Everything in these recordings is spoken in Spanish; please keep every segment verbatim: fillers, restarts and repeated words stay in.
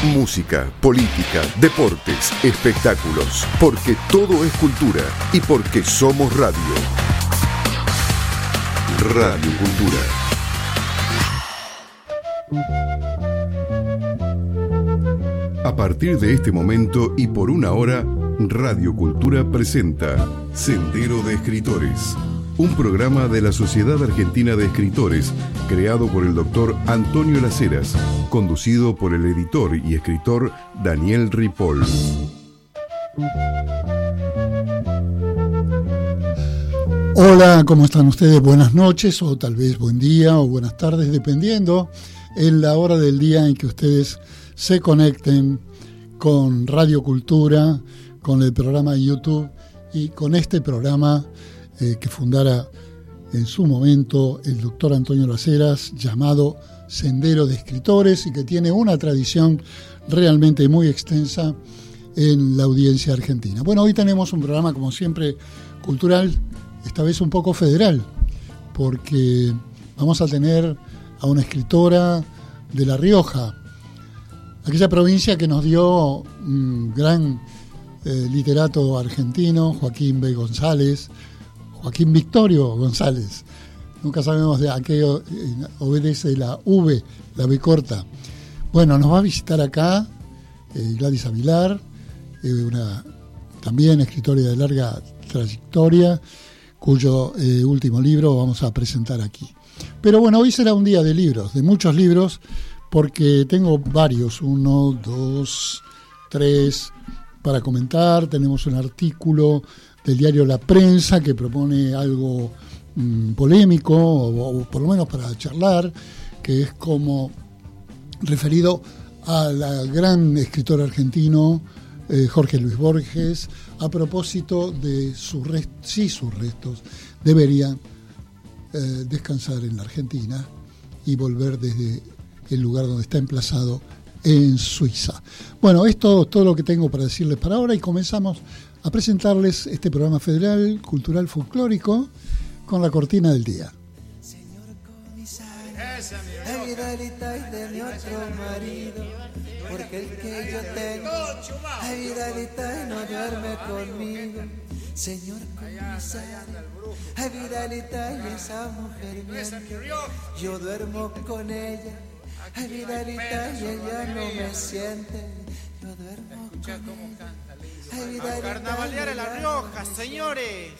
Música, política, deportes, espectáculos, porque todo es cultura y porque somos radio. Radio Cultura. A partir de este momento y por una hora, Radio Cultura presenta Sendero de Escritores, un programa de la Sociedad Argentina de Escritores, creado por el doctor Antonio Las Heras, conducido por el editor y escritor Daniel Ripoll. Hola, ¿cómo están ustedes? Buenas noches, o tal vez buen día, o buenas tardes, dependiendo en la hora del día en que ustedes se conecten con Radio Cultura, con el programa de YouTube y con este programa eh, que fundara en su momento el doctor Antonio Las Heras, llamado Sendero de Escritores, y que tiene una tradición realmente muy extensa en la audiencia argentina. Bueno, hoy tenemos un programa, como siempre, cultural, esta vez un poco federal, porque vamos a tener a una escritora de La Rioja, aquella provincia que nos dio un gran eh, literato argentino, Joaquín B. González, Joaquín Victorio González. Nunca sabemos de a qué obedece la V, la B corta. Bueno, nos va a visitar acá eh, Gladys Avilar, eh, una también escritora de larga trayectoria, cuyo eh, último libro vamos a presentar aquí. Pero bueno, hoy será un día de libros, de muchos libros, porque tengo varios, uno, dos, tres, para comentar. Tenemos un artículo del diario La Prensa que propone algo mmm, polémico, o, o por lo menos para charlar, que es como referido a la gran escritor argentino eh, Jorge Luis Borges, a propósito de sus restos, si sus restos deberían eh, descansar en la Argentina y volver desde el lugar donde está emplazado en Suiza. Bueno, esto es todo lo que tengo para decirles para ahora, y comenzamos a presentarles este programa federal, cultural, folclórico, con la cortina del día. Señor comisario, la Vidalita es de mi otro marido, porque el que yo tengo, la Vidalita no duerme conmigo. Señor comisario, la Vidalita y esa mujer miente, yo duermo con ella. La Vidalita y ella no me siente, yo duermo con ella. A carnavalear a La Rioja, señores.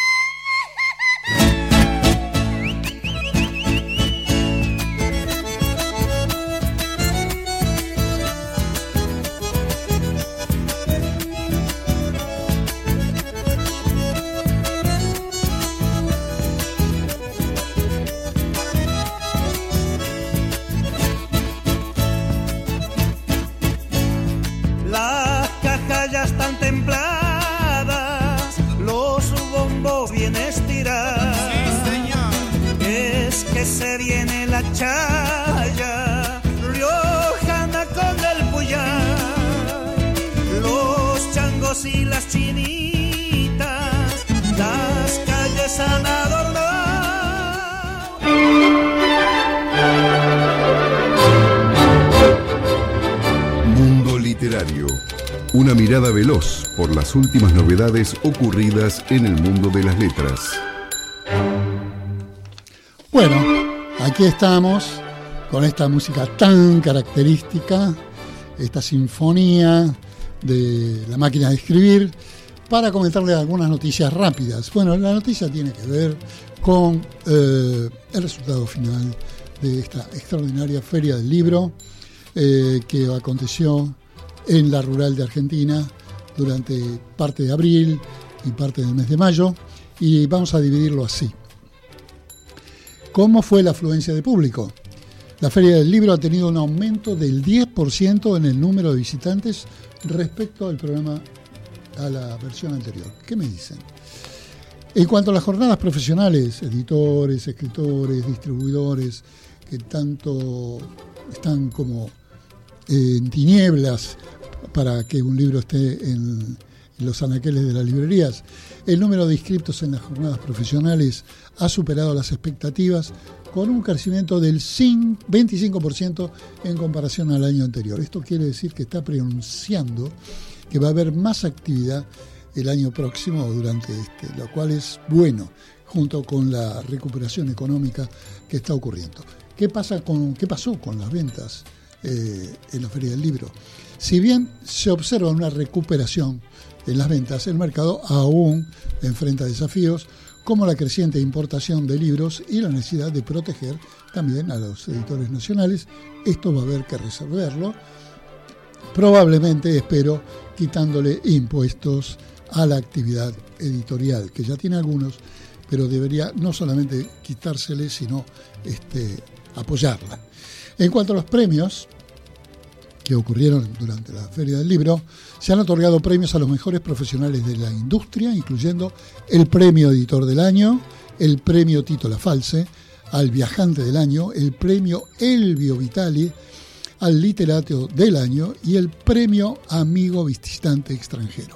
Ya están templadas, los bombos bien estirados. Sí, señor. Es que se viene la chaya riojana con el puyay, los changos y las chinitas, las calles han adornado. Mundo literario. Una mirada veloz por las últimas novedades ocurridas en el mundo de las letras. Bueno, aquí estamos con esta música tan característica, esta sinfonía de la máquina de escribir, para comentarles algunas noticias rápidas. Bueno, la noticia tiene que ver con eh, el resultado final de esta extraordinaria Feria del Libro eh, que aconteció en la rural de Argentina durante parte de abril y parte del mes de mayo, y vamos a dividirlo así. ¿Cómo fue la afluencia de público? La Feria del Libro ha tenido un aumento del diez por ciento en el número de visitantes respecto al programa, a la versión anterior. ¿Qué me dicen? En cuanto a las jornadas profesionales, editores, escritores, distribuidores, que tanto están como en tinieblas para que un libro esté en, en los anaqueles de las librerías. El número de inscriptos en las jornadas profesionales ha superado las expectativas con un crecimiento del veinticinco por ciento en comparación al año anterior. Esto quiere decir que está pronunciando que va a haber más actividad el año próximo durante este, lo cual es bueno, junto con la recuperación económica que está ocurriendo. ¿Qué pasa con, qué pasó con las ventas eh, en la Feria del Libro? Si bien se observa una recuperación en las ventas, el mercado aún enfrenta desafíos como la creciente importación de libros y la necesidad de proteger también a los editores nacionales. Esto va a haber que resolverlo, probablemente, espero, quitándole impuestos a la actividad editorial, que ya tiene algunos, pero debería no solamente quitársele, sino este, apoyarla. En cuanto a los premios que ocurrieron durante la Feria del Libro, se han otorgado premios a los mejores profesionales de la industria, incluyendo el Premio Editor del Año, el Premio Tito La False, al Viajante del Año, el Premio Elvio Vitali, al Literato del Año y el Premio Amigo Visitante Extranjero.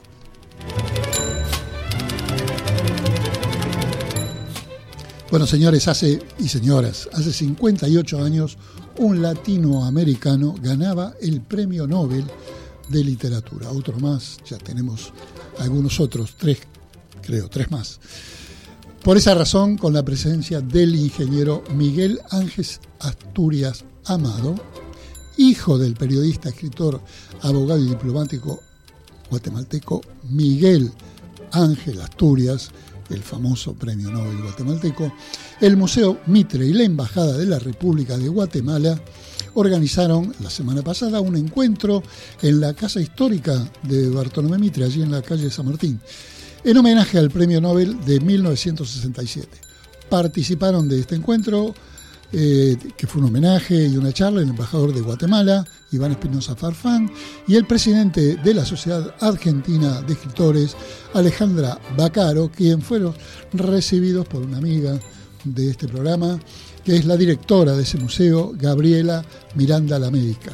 Bueno, señores, hace y señoras, hace cincuenta y ocho años un latinoamericano ganaba el Premio Nobel de Literatura. Otro más, ya tenemos algunos otros, tres, creo, tres más. Por esa razón, con la presencia del ingeniero Miguel Ángel Asturias Amado, hijo del periodista, escritor, abogado y diplomático guatemalteco Miguel Ángel Asturias, el famoso Premio Nobel guatemalteco, el Museo Mitre y la Embajada de la República de Guatemala organizaron la semana pasada un encuentro en la Casa Histórica de Bartolomé Mitre, allí en la calle San Martín, en homenaje al Premio Nobel de mil novecientos sesenta y siete. Participaron de este encuentro, eh, que fue un homenaje y una charla, el embajador de Guatemala, Iván Espinosa Farfán, y el presidente de la Sociedad Argentina de Escritores, Alejandra Bacaro, quien fueron recibidos por una amiga de este programa, que es la directora de ese museo, Gabriela Miranda la Médica.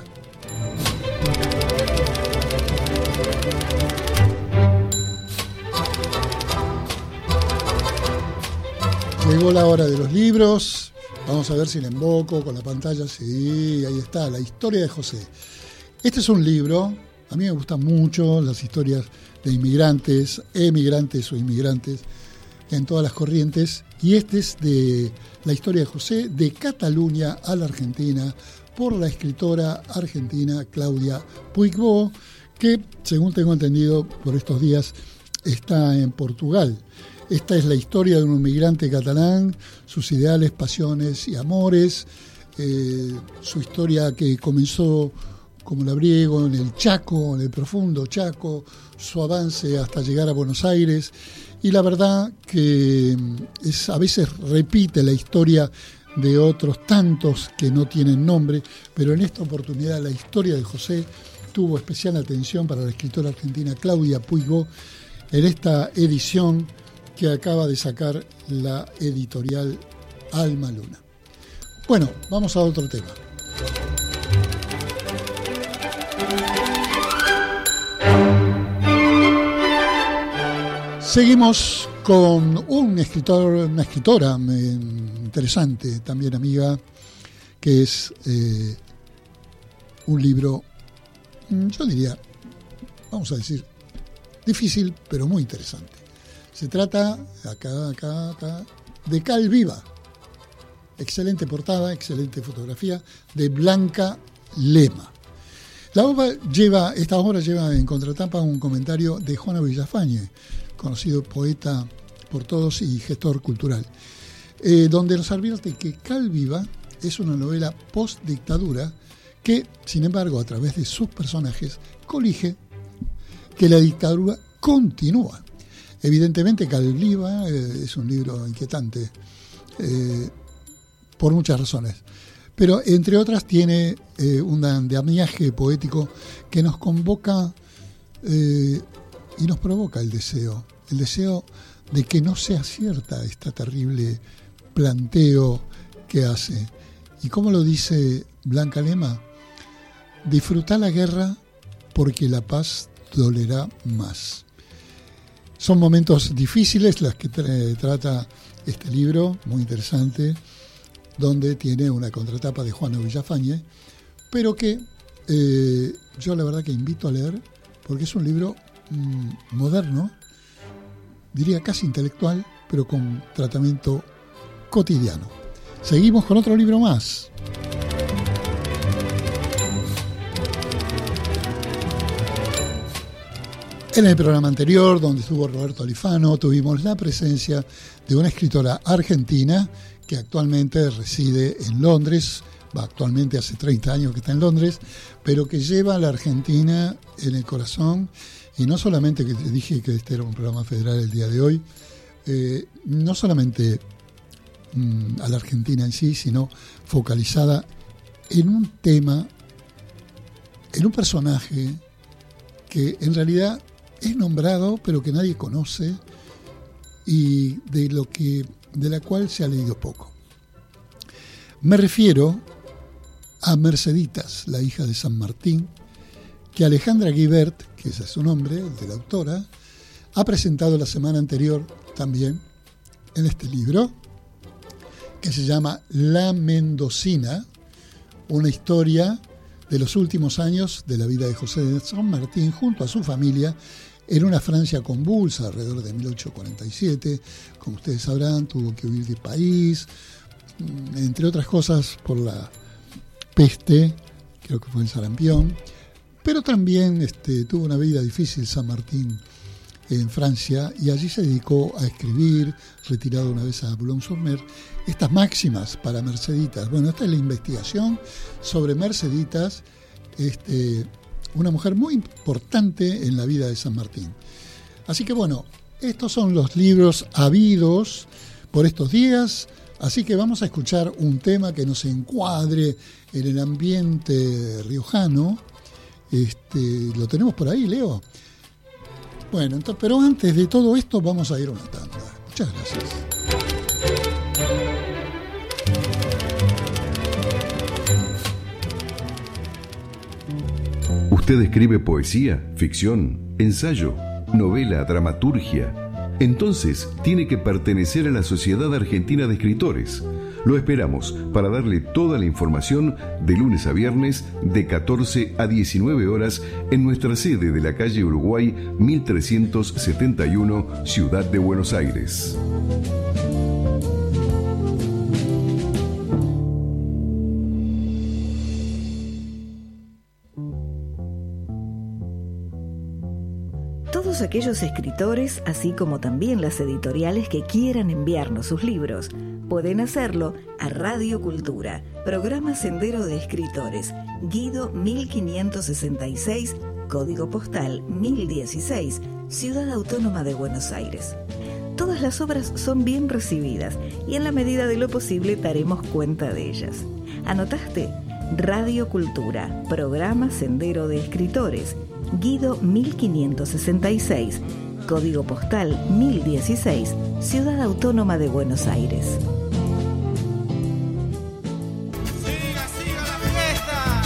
Llegó la hora de los libros. Vamos a ver si le invoco con la pantalla. Sí, ahí está, La historia de José. Este es un libro, a mí me gustan mucho las historias de inmigrantes, emigrantes o inmigrantes en todas las corrientes. Y este es de La historia de José, de Cataluña a la Argentina, por la escritora argentina Claudia Puigvó, que, según tengo entendido por estos días, está en Portugal. Esta es la historia de un inmigrante catalán, sus ideales, pasiones y amores, eh, su historia que comenzó como labriego en el Chaco, en el profundo Chaco, su avance hasta llegar a Buenos Aires, y la verdad que es, a veces repite la historia de otros tantos que no tienen nombre, pero en esta oportunidad la historia de José tuvo especial atención para la escritora argentina Claudia Puigvó en esta edición que acaba de sacar la editorial Alma Luna. Bueno, vamos a otro tema. Seguimos con un escritor, una escritora interesante, también amiga, que es eh, un libro, yo diría, vamos a decir, difícil, pero muy interesante. Se trata, acá, acá, acá, de Cal Viva. Excelente portada, excelente fotografía, de Blanca Lema. La obra lleva, esta obra lleva en contratapa un comentario de Juana Villafañe, conocido poeta por todos y gestor cultural, eh, donde nos advierte que Cal Viva es una novela post-dictadura que, sin embargo, a través de sus personajes, colige que la dictadura continúa. Evidentemente, Cal Viva eh, es un libro inquietante eh, por muchas razones, pero entre otras tiene eh, un andamiaje poético que nos convoca eh, y nos provoca el deseo, el deseo de que no sea cierta esta terrible planteo que hace. Y como lo dice Blanca Lema, disfruta la guerra porque la paz dolerá más. Son momentos difíciles los que tra- trata este libro, muy interesante, donde tiene una contratapa de Juana Villafañe, pero que eh, yo la verdad que invito a leer, porque es un libro mmm, moderno, diría casi intelectual, pero con tratamiento cotidiano. Seguimos con otro libro más. En el programa anterior, donde estuvo Roberto Alifano, tuvimos la presencia de una escritora argentina que actualmente reside en Londres, va, actualmente hace treinta años que está en Londres, pero que lleva a la Argentina en el corazón, y no solamente, que te dije que este era un programa federal el día de hoy, eh, no solamente mmm, a la Argentina en sí, sino focalizada en un tema, en un personaje que en realidad es nombrado, pero que nadie conoce y de lo que de la cual se ha leído poco. Me refiero a Merceditas, la hija de San Martín, que Alejandra Guibert, que ese es su nombre, el de la autora, ha presentado la semana anterior también en este libro, que se llama La Mendocina, una historia de los últimos años de la vida de José de San Martín junto a su familia en una Francia convulsa alrededor de mil ochocientos cuarenta y siete. Como ustedes sabrán, tuvo que huir del país, entre otras cosas por la peste, creo que fue el sarampión, pero también este, tuvo una vida difícil San Martín en Francia, y allí se dedicó a escribir, retirado una vez a Boulogne-sur-Mer, estas máximas para Merceditas. Bueno, esta es la investigación sobre Merceditas, este, una mujer muy importante en la vida de San Martín. Así que bueno, estos son los libros habidos por estos días, así que vamos a escuchar un tema que nos encuadre en el ambiente riojano. Este, ¿lo tenemos por ahí, Leo? Bueno, entonces, pero antes de todo esto vamos a ir a una tanda. Muchas gracias. ¿Usted escribe poesía, ficción, ensayo, novela, dramaturgia? Entonces tiene que pertenecer a la Sociedad Argentina de Escritores. Lo esperamos para darle toda la información de lunes a viernes de catorce a diecinueve horas en nuestra sede de la calle Uruguay mil trescientos setenta y uno, Ciudad de Buenos Aires. Todos aquellos escritores, así como también las editoriales que quieran enviarnos sus libros, pueden hacerlo a Radio Cultura, programa Sendero de Escritores, Guido mil quinientos sesenta y seis, código postal mil dieciséis, Ciudad Autónoma de Buenos Aires. Todas las obras son bien recibidas y en la medida de lo posible daremos cuenta de ellas. ¿Anotaste? Radio Cultura, programa Sendero de Escritores, Guido mil quinientos sesenta y seis, código postal mil dieciséis, Ciudad Autónoma de Buenos Aires. Siga, siga la fiesta.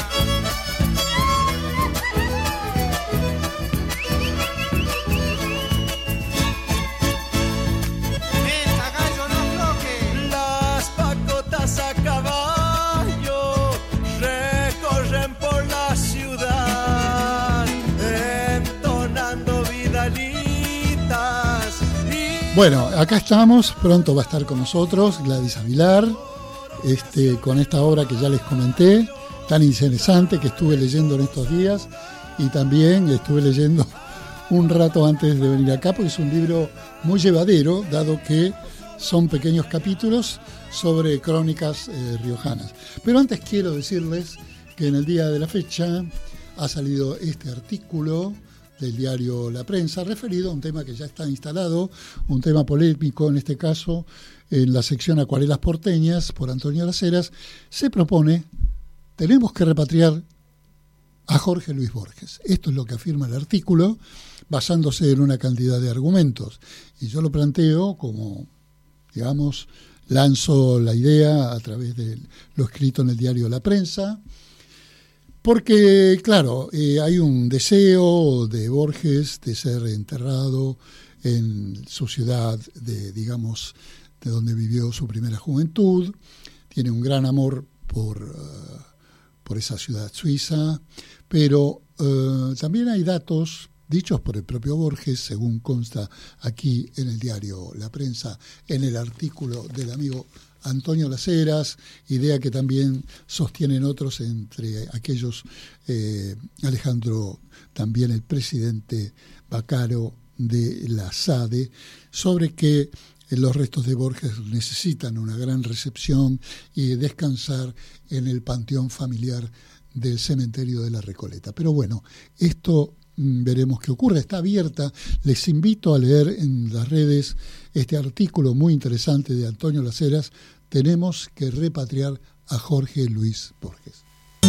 Meta, gallo, no floje. Las pacotas a caballo recorren por la ciudad, entonando vidalitas. Y... Bueno, acá estamos, pronto va a estar con nosotros Gladys Avilar, este, con esta obra que ya les comenté, tan interesante que estuve leyendo en estos días, y también estuve leyendo un rato antes de venir acá, porque es un libro muy llevadero, dado que son pequeños capítulos sobre crónicas eh, riojanas. Pero antes quiero decirles que en el día de la fecha ha salido este artículo del diario La Prensa, referido a un tema que ya está instalado, un tema polémico en este caso, en la sección Acuarelas porteñas, por Antonio Las Heras. Se propone, tenemos que repatriar a Jorge Luis Borges. Esto es lo que afirma el artículo, basándose en una cantidad de argumentos. Y yo lo planteo como, digamos, lanzo la idea a través de lo escrito en el diario La Prensa, porque, claro, eh, hay un deseo de Borges de ser enterrado en su ciudad, de, digamos, de donde vivió su primera juventud. Tiene un gran amor por, uh, por esa ciudad suiza, pero uh, también hay datos dichos por el propio Borges, según consta aquí en el diario La Prensa, en el artículo del amigo Antonio Las Heras, idea que también sostienen otros, entre aquellos eh, Alejandro, también el presidente Baccaro de la SADE, sobre que los restos de Borges necesitan una gran recepción y descansar en el panteón familiar del cementerio de la Recoleta. Pero bueno, esto veremos qué ocurre, está abierta. Les invito a leer en las redes este artículo muy interesante de Antonio Las Heras. Tenemos que repatriar a Jorge Luis Borges.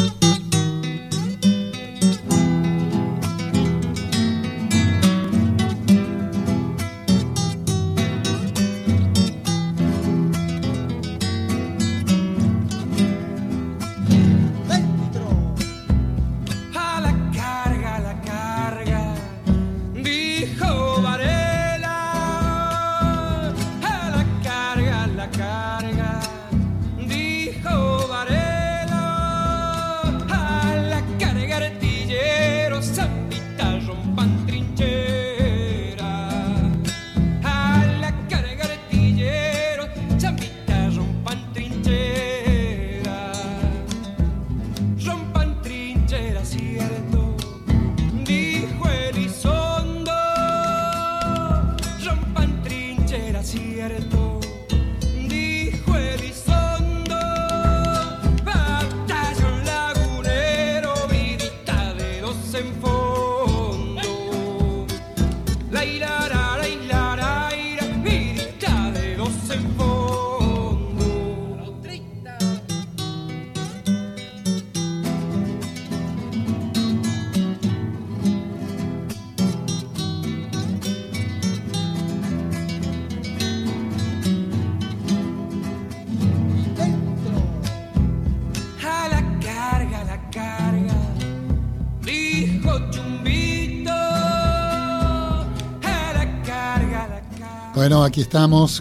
Bueno, aquí estamos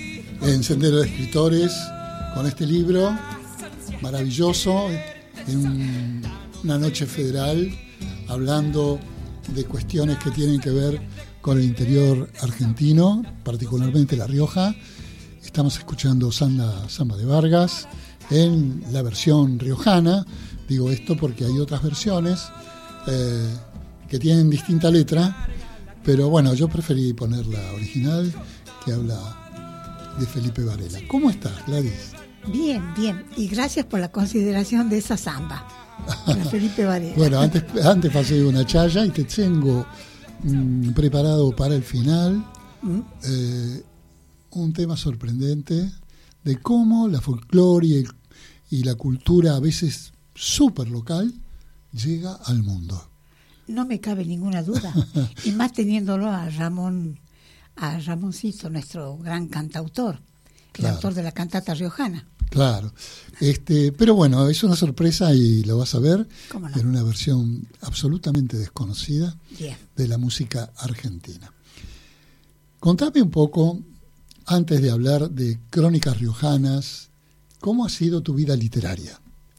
en Sendero de Escritores con este libro maravilloso, en un, una noche federal, hablando de cuestiones que tienen que ver con el interior argentino, particularmente La Rioja. Estamos escuchando Samba, Samba de Vargas en la versión riojana. Digo esto porque hay otras versiones eh, que tienen distinta letra, pero bueno, yo preferí poner la original, que habla de Felipe Varela. ¿Cómo estás, Gladys? Bien, bien, y gracias por la consideración de esa samba, para Felipe Varela. Bueno, antes, antes pasé una chaya y te tengo mmm, preparado para el final ¿Mm? eh, un tema sorprendente de cómo la folclore y, y la cultura, a veces súper local, llega al mundo. No me cabe ninguna duda, y más teniéndolo a Ramón, a Ramoncito, nuestro gran cantautor, claro, el autor de la cantata riojana. Claro, este, pero bueno, es una sorpresa y lo vas a ver no? en una versión absolutamente desconocida Bien. de la música argentina. Contame un poco, antes de hablar de Crónicas Riojanas, ¿cómo ha sido tu vida literaria?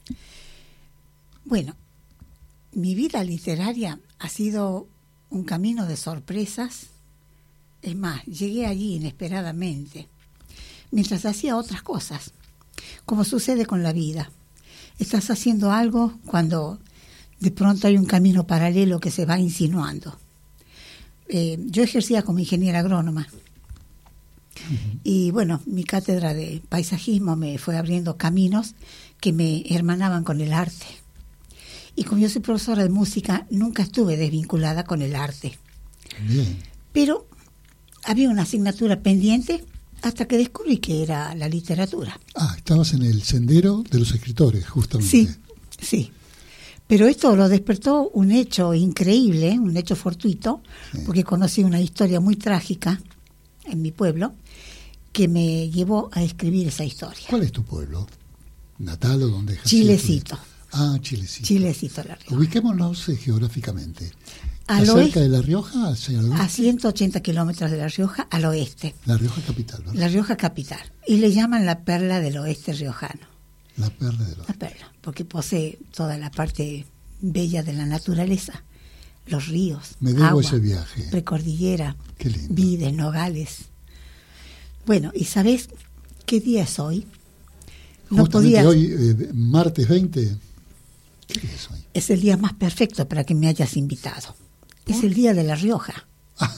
Bueno, mi vida literaria ha sido un camino de sorpresas. Es más, llegué allí inesperadamente, mientras hacía otras cosas, como sucede con la vida. Estás haciendo algo cuando de pronto hay un camino paralelo que se va insinuando. Eh, yo ejercía como ingeniera agrónoma. Uh-huh. Y bueno, mi cátedra de paisajismo me fue abriendo caminos que me hermanaban con el arte. Y como yo soy profesora de música, nunca estuve desvinculada con el arte. Bien. Pero había una asignatura pendiente hasta que descubrí que era la literatura. Ah, estabas en el sendero de los escritores, justamente. Sí, sí. Pero esto lo despertó un hecho increíble, un hecho fortuito, sí, porque conocí una historia muy trágica en mi pueblo que me llevó a escribir esa historia. ¿Cuál es tu pueblo? ¿Natal o dónde? Chilecito. Ah, Chilecito. Chilecito, La Rioja. Ubiquémonos eh, geográficamente. Al ¿Cerca oeste, de La Rioja? Hacia el a oeste? ciento ochenta kilómetros de La Rioja, al oeste. La Rioja capital, ¿verdad? La Rioja capital. Y le llaman la perla del oeste riojano. La perla de los... La perla, porque posee toda la parte bella de la naturaleza. Los ríos, Me debo agua, ese viaje. precordillera, Qué lindo. vides, nogales. Bueno, ¿y sabés qué día es hoy? No Justamente podía... hoy, eh, martes veinte. ¿Qué día es hoy? Es el día más perfecto para que me hayas invitado. Es el día de La Rioja.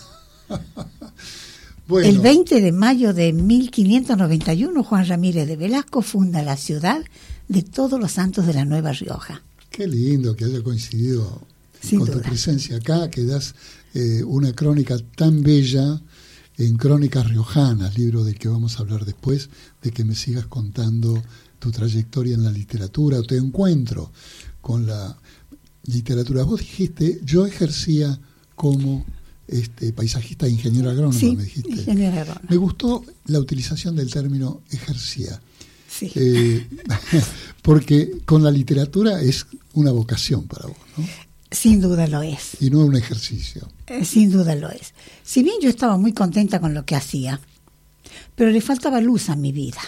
Bueno, El veinte de mayo de mil quinientos noventa y uno, Juan Ramírez de Velasco funda la ciudad de todos los santos de la Nueva Rioja. qué lindo que haya coincidido Sin con duda. tu presencia acá, que das eh, una crónica tan bella en Crónicas Riojanas, libro del que vamos a hablar después, de que me sigas contando tu trayectoria en la literatura, tu encuentro con la literatura. Vos dijiste, yo ejercía como este paisajista e ingeniero agrónomo, Sí, me dijiste. ingeniero agrónomo. Me gustó la utilización del término ejercía, Sí. eh, porque con la literatura es una vocación para vos, ¿no? Sin duda lo es. Y no un ejercicio. Eh, Sin duda lo es. Si bien yo estaba muy contenta con lo que hacía, pero le faltaba luz a mi vida.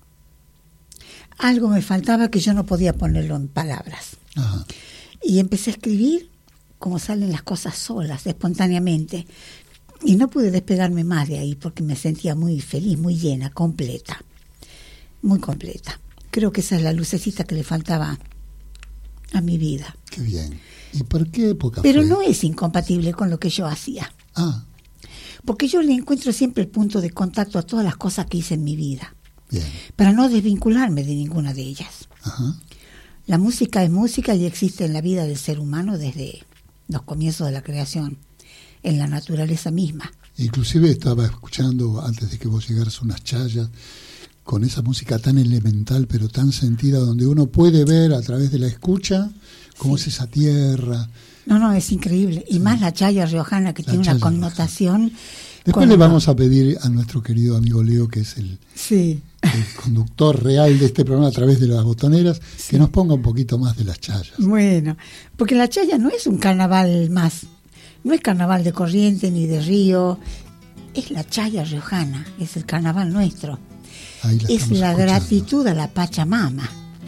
Algo me faltaba que yo no podía ponerlo en palabras. Ajá. Y empecé a escribir como salen las cosas solas, espontáneamente. Y no pude despegarme más de ahí porque me sentía muy feliz, muy llena, completa. Muy completa. Creo que esa es la lucecita que le faltaba a mi vida. Qué bien. ¿Y por qué época Pero fue? no es incompatible con lo que yo hacía. Ah, Porque yo le encuentro siempre el punto de contacto a todas las cosas que hice en mi vida, bien. para no desvincularme de ninguna de ellas. Ajá. La música es música y existe en la vida del ser humano desde los comienzos de la creación, en la naturaleza misma. Inclusive estaba escuchando, antes de que vos llegaras, unas chayas con esa música tan elemental pero tan sentida, donde uno puede ver a través de la escucha cómo Sí. es esa tierra. No, no, es increíble. Y más la chaya riojana, que La tiene una chaya connotación... Después cuando- le vamos a pedir a nuestro querido amigo Leo, que es el, Sí, el conductor real de este programa a través de las botoneras, que nos ponga un poquito más de las chayas. bueno, porque la chaya no es un carnaval más, no es carnaval de Corrientes ni de Río, es la chaya riojana, es el carnaval nuestro. Ahí la Es estamos la escuchando. gratitud a la Pachamama.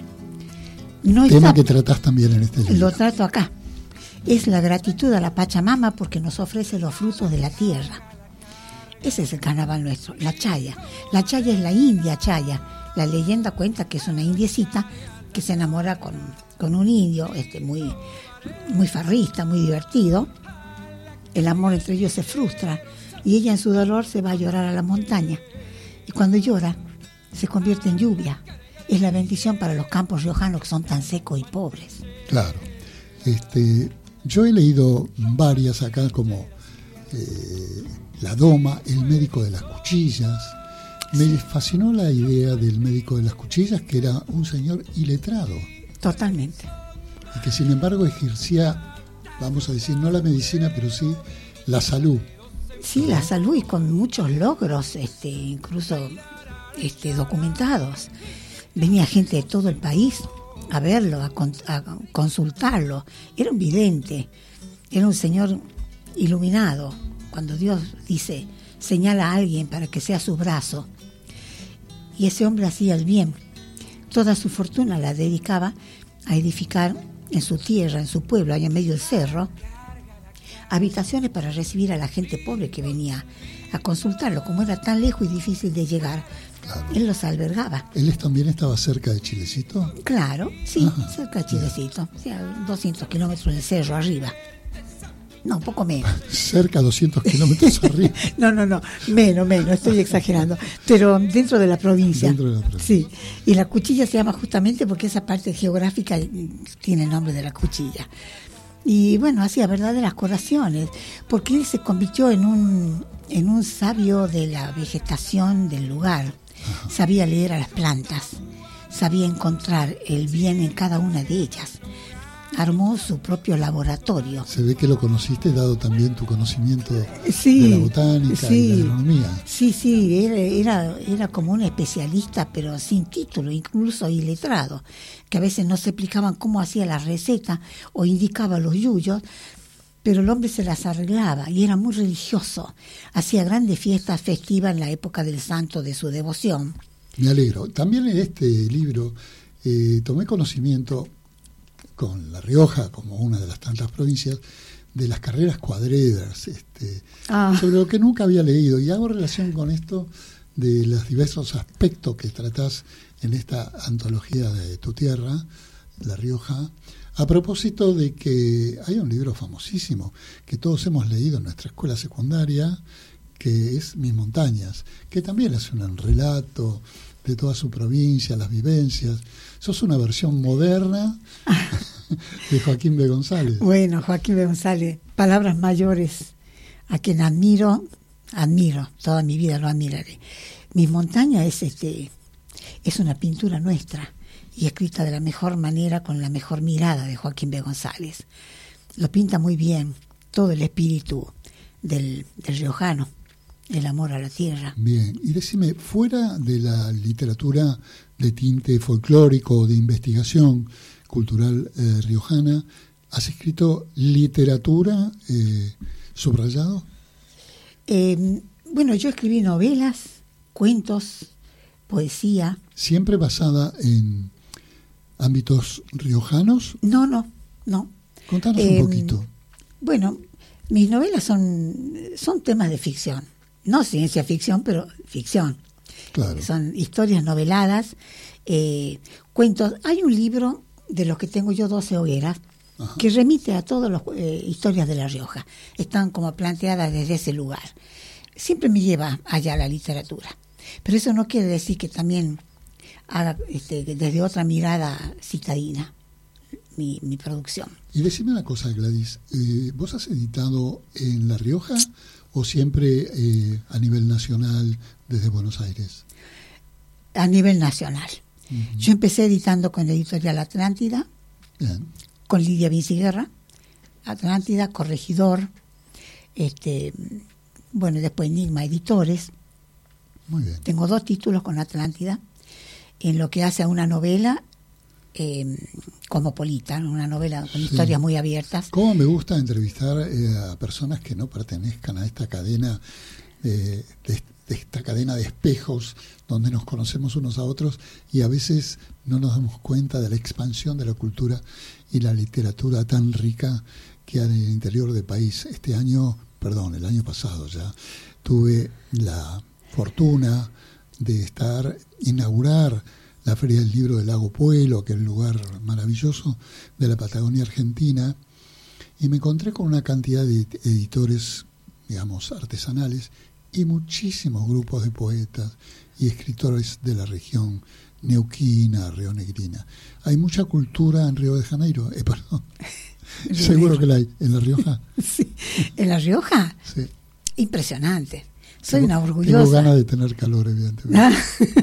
No Tema está- que tratás también en este libro. lo trato acá. Es la gratitud a la Pachamama porque nos ofrece los frutos de la tierra. Ese es el carnaval nuestro, la chaya. La chaya es la india chaya. La leyenda cuenta que es una indiecita que se enamora con, con un indio este, muy, muy farrista, muy divertido. El amor entre ellos se frustra y ella en su dolor se va a llorar a la montaña. Y cuando llora, se convierte en lluvia. Es la bendición para los campos riojanos que son tan secos y pobres. Claro. Este, yo he leído varias acá como eh, La Doma, El médico de las cuchillas. Me fascinó la idea del médico de las cuchillas, que era un señor iletrado Totalmente. y que sin embargo ejercía, vamos a decir, no la medicina, pero sí la salud. Sí, la salud y con muchos logros, este, incluso este, documentados. Venía gente de todo el país a verlo, a, con- a consultarlo. Era un vidente, era un señor iluminado. Cuando Dios dice, señala a alguien para que sea su brazo. Y ese hombre hacía el bien. Toda su fortuna la dedicaba a edificar en su tierra, en su pueblo, allá en medio del cerro, habitaciones para recibir a la gente pobre que venía a consultarlo. Como era tan lejos y difícil de llegar, Claro. él los albergaba. Él es- también estaba cerca de Chilecito. Claro, sí, Ajá. cerca de Chilecito, o sea, doscientos kilómetros del cerro arriba. No, un poco menos. Cerca, doscientos kilómetros arriba. No, no, no, menos, menos, estoy exagerando. Pero dentro de la provincia. Dentro de la provincia. Sí, y la cuchilla se llama justamente porque esa parte geográfica tiene el nombre de la cuchilla. Y bueno, hacía verdaderas curaciones, porque él se convirtió en un, en un sabio de la vegetación del lugar. Sabía leer a las plantas, sabía encontrar el bien en cada una de ellas. Armó su propio laboratorio. Se ve que lo conociste, dado también tu conocimiento Sí, de la botánica sí. y la agronomía. Sí, sí, era, era, era como un especialista, pero sin título, incluso iletrado, que a veces no se explicaban cómo hacía la receta o indicaba los yuyos, pero el hombre se las arreglaba y era muy religioso. Hacía grandes fiestas festivas en la época del santo de su devoción. Me alegro. También en este libro eh, tomé conocimiento con La Rioja, como una de las tantas provincias, de las carreras cuadreras, este, ah. sobre lo que nunca había leído. Y hago relación con esto de los diversos aspectos que tratás en esta antología de tu tierra, La Rioja, a propósito de que hay un libro famosísimo que todos hemos leído en nuestra escuela secundaria, que es Mis Montañas, que también hace un relato de toda su provincia, las vivencias. Sos una versión moderna de Joaquín B. González. Bueno, Joaquín B. González, palabras mayores, a quien admiro, admiro, toda mi vida lo admiraré. Mis Montañas es este es una pintura nuestra y escrita de la mejor manera, con la mejor mirada de Joaquín B. González. Lo pinta muy bien, todo el espíritu del, del riojano, el amor a la tierra. Bien, y decime, fuera de la literatura de tinte folclórico, de investigación cultural eh, riojana, ¿has escrito literatura eh, subrayado? Eh, bueno, yo escribí novelas, cuentos, poesía. ¿Siempre basada en ámbitos riojanos? No, no, no. Contanos eh, un poquito. Bueno, mis novelas son, son temas de ficción. No ciencia ficción, pero ficción. Claro. Son historias noveladas, eh, cuentos. Hay un libro de los que tengo yo, doce hogueras, ajá, que remite a todas las eh, historias de La Rioja. Están como planteadas desde ese lugar. Siempre me lleva allá la literatura. Pero eso no quiere decir que también haga este, desde otra mirada citadina mi, mi producción. Y decime una cosa, Gladys, eh, ¿vos has editado en La Rioja o siempre eh, a nivel nacional desde Buenos Aires? A nivel nacional. Uh-huh. Yo empecé editando con la editorial Atlántida, bien, con Lidia Vinciguerra, Atlántida, Corregidor, este, bueno, después Enigma Editores. Muy bien. Tengo dos títulos con Atlántida, en lo que hace a una novela eh, cosmopolita, una novela con sí, historias muy abiertas. ¿Cómo me gusta entrevistar eh, a personas que no pertenezcan a esta cadena, eh, de, de esta cadena de espejos donde nos conocemos unos a otros y a veces no nos damos cuenta de la expansión de la cultura y la literatura tan rica que hay en el interior del país? Este año, perdón, el año pasado ya, tuve la fortuna de estar, inaugurar la Feria del Libro del Lago Puelo, que es un lugar maravilloso de la Patagonia Argentina, y me encontré con una cantidad de editores, digamos, artesanales, y muchísimos grupos de poetas y escritores de la región neuquina, rionegrina. Hay mucha cultura en Río de Janeiro, eh, perdón, seguro que la hay, ¿en La Rioja? Sí. ¿En La Rioja? Sí. Impresionante. Soy tengo, una orgullosa. Tengo ganas de tener calor, evidentemente.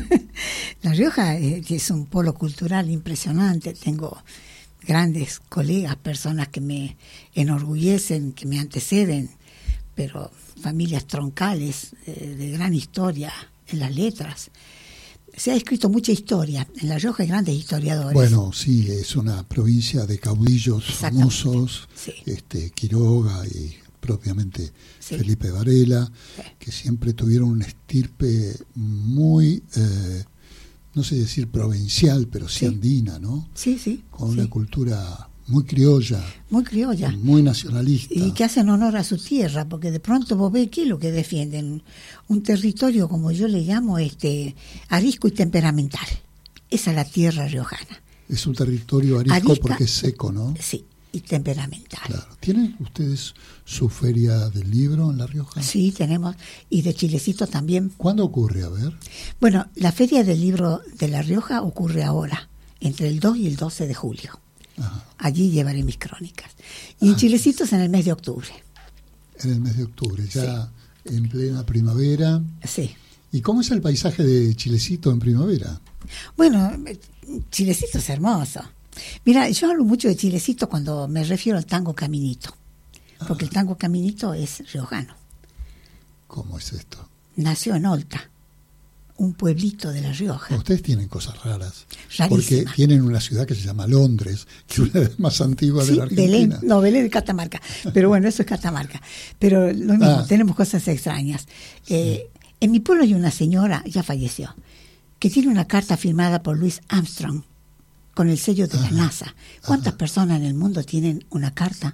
La Rioja es un polo cultural impresionante. Tengo grandes colegas, personas que me enorgullecen, que me anteceden, pero familias troncales eh, de gran historia en las letras. Se ha escrito mucha historia. En La Rioja hay grandes historiadores. Bueno, sí, es una provincia de caudillos famosos, sí, este, Quiroga y propiamente sí, Felipe Varela, sí, que siempre tuvieron una estirpe muy, eh, no sé decir provincial, pero sí, sí andina, ¿no? Sí, sí. Con sí, una cultura muy criolla. Muy criolla. Muy nacionalista. Y que hacen honor a su tierra, porque de pronto vos ves qué es lo que defienden. Un territorio, como yo le llamo, este arisco y temperamental. Esa es la tierra riojana. Es un territorio arisco Arisca, porque es seco, ¿no? Sí, y temperamental. Claro. ¿Tienen ustedes su feria del libro en La Rioja? Sí, tenemos, y de Chilecito también. ¿Cuándo ocurre? A ver. Bueno, la feria del libro de La Rioja ocurre ahora, entre el dos y el doce de julio. Ajá. Allí llevaré mis crónicas. Y en ah, Chilecito es en el mes de octubre. En el mes de octubre, ya sí, en plena primavera. Sí. ¿Y cómo es el paisaje de Chilecito en primavera? Bueno, Chilecito es hermoso. Mira, yo hablo mucho de Chilecito cuando me refiero al tango caminito, porque ah, el tango caminito es riojano. ¿Cómo es esto? Nació en Olta, un pueblito de La Rioja. Ustedes tienen cosas raras. Rarísimas. Porque tienen una ciudad que se llama Londres, que es una de las más antiguas Sí, de la Argentina. Belén, no, Belén de Catamarca. Pero bueno, eso es Catamarca. Pero lo mismo, Ah. tenemos cosas extrañas. Eh, en mi pueblo hay una señora, ya falleció, que tiene una carta firmada por Louis Armstrong con el sello de Ajá. la NASA. ¿Cuántas Ajá. personas en el mundo tienen una carta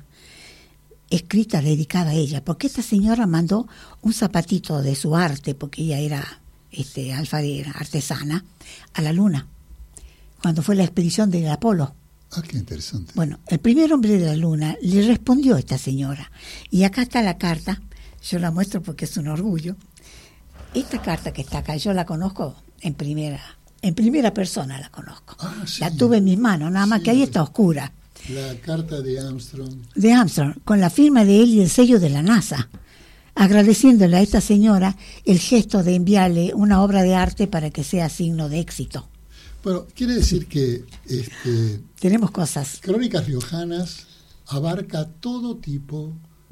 escrita dedicada a ella? Porque esta señora mandó un zapatito de su arte, porque ella era este, alfarera, artesana, a la Luna, cuando fue la expedición del Apolo. Ah, qué interesante. Bueno, el primer hombre de la Luna le respondió a esta señora. Y acá está la carta, yo la muestro porque es un orgullo. Esta carta que está acá, yo la conozco en primera, en primera persona la conozco. Ah, sí. La tuve en mis manos, nada más Sí. que ahí está oscura. La carta de Armstrong. De Armstrong, con la firma de él y el sello de la NASA, agradeciéndole a esta señora el gesto de enviarle una obra de arte para que sea signo de éxito. Bueno, quiere decir que este, Tenemos cosas. Crónicas Riojanas abarca todo tipo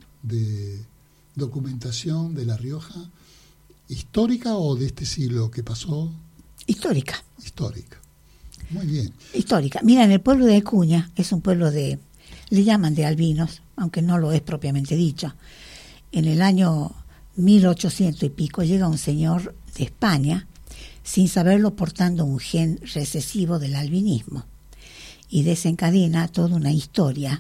de documentación de La Rioja, histórica o de este siglo que pasó, Histórica, histórica. Muy bien. histórica. Mira, en el pueblo de Acuña, es un pueblo de, le llaman de albinos, aunque no lo es propiamente dicho. En el año mil ochocientos y pico llega un señor de España, sin saberlo, portando un gen recesivo del albinismo, y desencadena toda una historia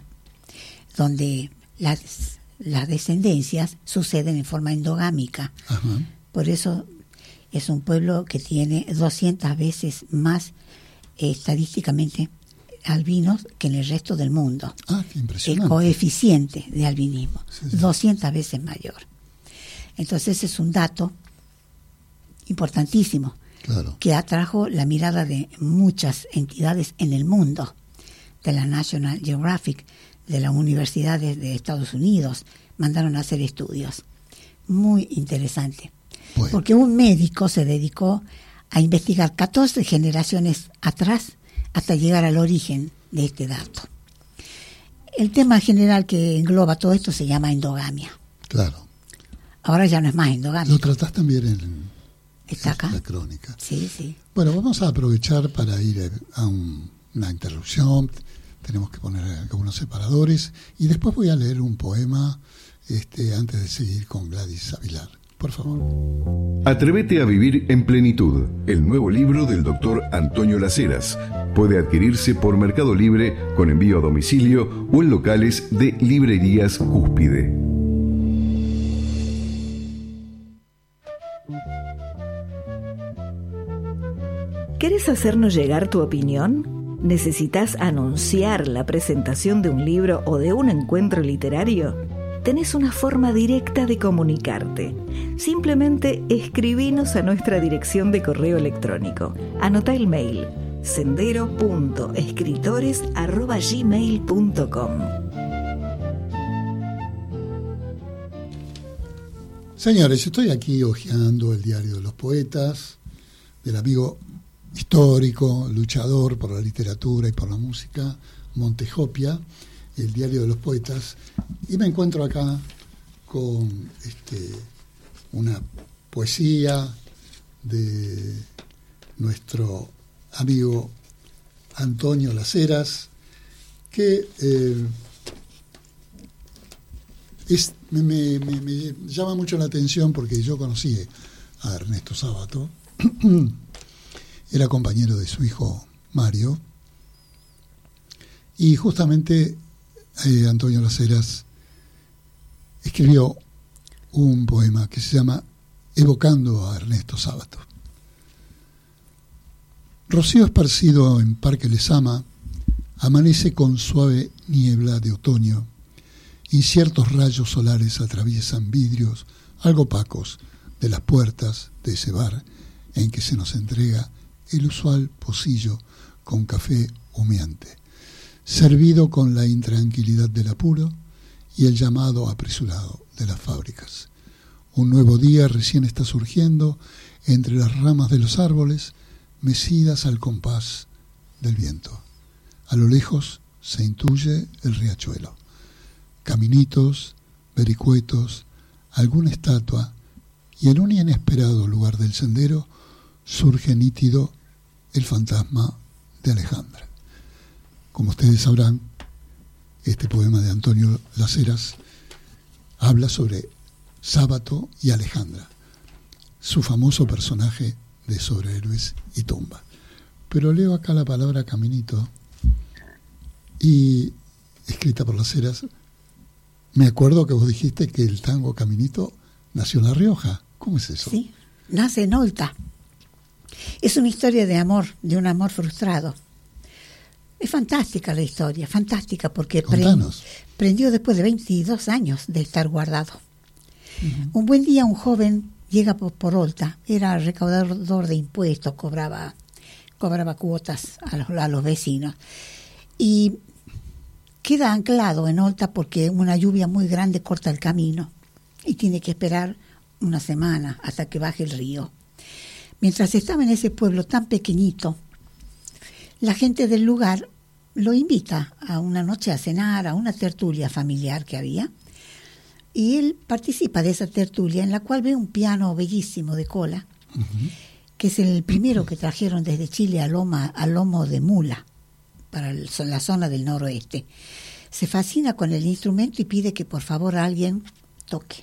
donde las, las descendencias suceden en forma endogámica. Ajá. Por eso es un pueblo que tiene doscientas veces más eh, estadísticamente albinos que en el resto del mundo. Ah, qué El impresionante. coeficiente de albinismo, Sí, sí. doscientas veces mayor. Entonces ese es un dato importantísimo Claro. que atrajo la mirada de muchas entidades en el mundo, de la National Geographic, de las universidades de Estados Unidos, mandaron a hacer estudios. Muy interesante. Bueno. Porque un médico se dedicó a investigar catorce generaciones atrás hasta llegar al origen de este dato. El tema general que engloba todo esto se llama endogamia. Claro. Ahora ya no es más endogamia. Lo tratás también en ¿Está acá? la crónica. Sí, sí. Bueno, vamos a aprovechar para ir a un- una interrupción. Tenemos que poner algunos separadores y después voy a leer un poema este, antes de seguir con Gladys Avilar. Por favor. Atrévete a vivir en plenitud. El nuevo libro del doctor Antonio Las Heras puede adquirirse por Mercado Libre con envío a domicilio o en locales de librerías Cúspide. ¿Querés hacernos llegar tu opinión? ¿Necesitas anunciar la presentación de un libro o de un encuentro literario? Tenés una forma directa de comunicarte. Simplemente escribinos a nuestra dirección de correo electrónico. Anota el mail: sendero punto escritores arroba gmail punto com. Señores, estoy aquí hojeando el Diario de los Poetas, del amigo histórico, luchador por la literatura y por la música, Montejopia, el Diario de los Poetas, y me encuentro acá con este, una poesía de nuestro amigo Antonio Las Heras, que eh, es, me, me, me, me llama mucho la atención porque yo conocí a Ernesto Sábato, era compañero de su hijo Mario, y justamente eh, Antonio Las Heras escribió un poema que se llama Evocando a Ernesto Sábato. Rocío esparcido en Parque Lezama amanece con suave niebla de otoño. Inciertos rayos solares atraviesan vidrios algo opacos de las puertas de ese bar en que se nos entrega el usual pocillo con café humeante, servido con la intranquilidad del apuro y el llamado apresurado de las fábricas. Un nuevo día recién está surgiendo entre las ramas de los árboles, mecidas al compás del viento. A lo lejos se intuye el riachuelo. Caminitos, vericuetos, alguna estatua, y en un inesperado lugar del sendero, surge nítido el fantasma de Alejandra. Como ustedes sabrán, este poema de Antonio Las Heras habla sobre Sábato y Alejandra, su famoso personaje de Sobre Héroes y Tumba. Pero leo acá la palabra caminito y, escrita por Las Heras, me acuerdo que vos dijiste que el tango Caminito nació en La Rioja. ¿Cómo es eso? Sí, nace en Olta. Es una historia de amor, de un amor frustrado. Es fantástica la historia, fantástica, porque pre- prendió después de veintidós años de estar guardado. Uh-huh. Un buen día un joven llega por, por Olta, era recaudador de impuestos, cobraba, cobraba cuotas a los, a los vecinos, y queda anclado en Olta porque una lluvia muy grande corta el camino y tiene que esperar una semana hasta que baje el río. Mientras estaba en ese pueblo tan pequeñito, la gente del lugar lo invita a una noche a cenar, a una tertulia familiar que había, y él participa de esa tertulia en la cual ve un piano bellísimo de cola, uh-huh. que es el primero que trajeron desde Chile a, loma, a lomo de mula, para el, la zona del noroeste. Se fascina con el instrumento y pide que por favor alguien toque.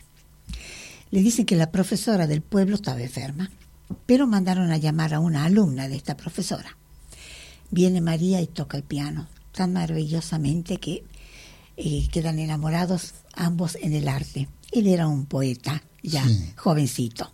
Le dicen que la profesora del pueblo estaba enferma, pero mandaron a llamar a una alumna de esta profesora. Viene María y toca el piano tan maravillosamente que eh, quedan enamorados ambos en el arte. Él era un poeta ya sí. jovencito.